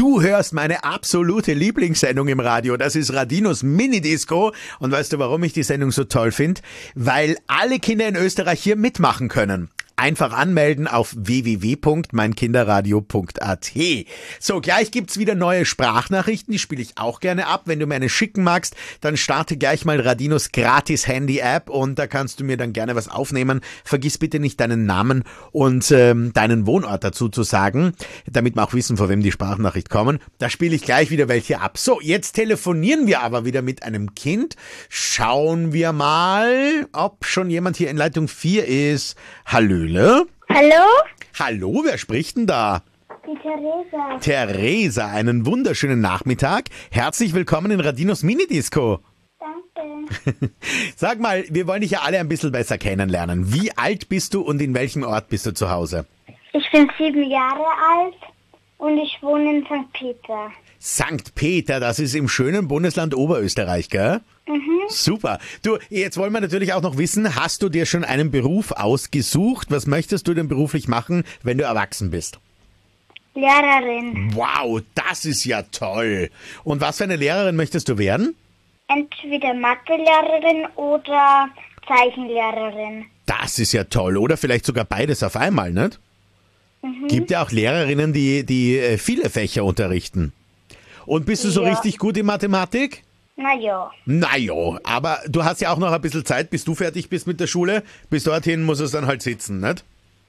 Du hörst meine absolute Lieblingssendung im Radio. Das ist Radinos Mini-Disco. Und weißt du, warum ich die Sendung so toll finde? Weil alle Kinder in Österreich hier mitmachen können. Einfach anmelden auf www.meinkinderradio.at. So, gleich gibt's wieder neue Sprachnachrichten, die spiele ich auch gerne ab. Wenn du mir eine schicken magst, dann starte gleich mal Radinos gratis Handy-App und da kannst du mir dann gerne was aufnehmen. Vergiss bitte nicht deinen Namen und deinen Wohnort dazu zu sagen, damit wir auch wissen, von wem die Sprachnachricht kommen. Da spiele ich gleich wieder welche ab. So, jetzt telefonieren wir aber wieder mit einem Kind. Schauen wir mal, ob schon jemand hier in Leitung 4 ist. Hallöle. Hallo? Hallo, wer spricht denn da? Die Theresa. Theresa, einen wunderschönen Nachmittag. Herzlich willkommen in Radinos Mini-Disco. Danke. Sag mal, wir wollen dich ja alle ein bisschen besser kennenlernen. Wie alt bist du und in welchem Ort bist du zu Hause? Ich bin 7 Jahre alt und ich wohne in St. Peter. St. Peter, das ist im schönen Bundesland Oberösterreich, gell? Super. Du, jetzt wollen wir natürlich auch noch wissen, hast du dir schon einen Beruf ausgesucht? Was möchtest du denn beruflich machen, wenn du erwachsen bist? Lehrerin. Wow, das ist ja toll. Und was für eine Lehrerin möchtest du werden? Entweder Mathelehrerin oder Zeichenlehrerin. Das ist ja toll. Oder vielleicht sogar beides auf einmal, nicht? Gibt ja auch Lehrerinnen, die viele Fächer unterrichten. Und bist du so Ja. richtig gut in Mathematik? Naja. Naja, aber du hast ja auch noch ein bisschen Zeit, bis du fertig bist mit der Schule. Bis dorthin muss es dann halt sitzen, nicht?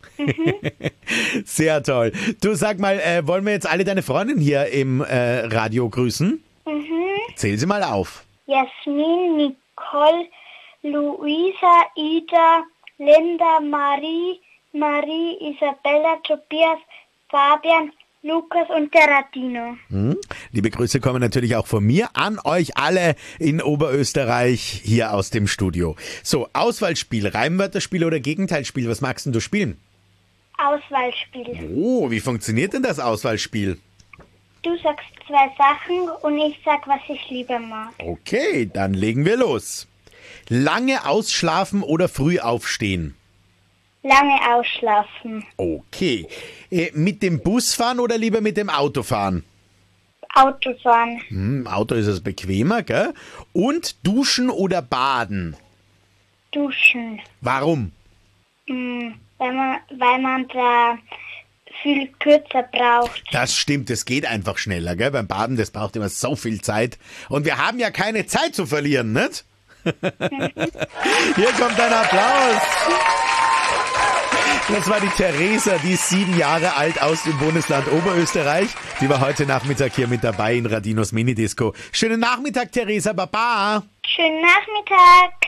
Sehr toll. Du, sag mal, wollen wir jetzt alle deine Freundinnen hier im Radio grüßen? Zähl sie mal auf. Jasmin, Nicole, Luisa, Ida, Linda, Marie, Isabella, Tobias, Fabian, Lukas und der Radino. Liebe Grüße kommen natürlich auch von mir an euch alle in Oberösterreich hier aus dem Studio. So, Auswahlspiel, Reimwörterspiel oder Gegenteilspiel, was magst denn du spielen? Auswahlspiel. Oh, wie funktioniert denn das Auswahlspiel? Du sagst 2 Sachen und ich sag, was ich lieber mag. Okay, dann legen wir los. Lange ausschlafen oder früh aufstehen? Lange ausschlafen. Okay. Mit dem Bus fahren oder lieber mit dem Auto fahren? Autofahren. Auto ist es bequemer, gell? Und duschen oder baden? Duschen. Warum? Weil man da viel kürzer braucht. Das stimmt, es geht einfach schneller, gell? Beim Baden, das braucht immer so viel Zeit. Und wir haben ja keine Zeit zu verlieren, nicht? Hier kommt ein Applaus. Das war die Theresa, die ist 7 Jahre alt aus dem Bundesland Oberösterreich. Die war heute Nachmittag hier mit dabei in Radinos Mini-Disco. Schönen Nachmittag, Theresa, Baba. Schönen Nachmittag.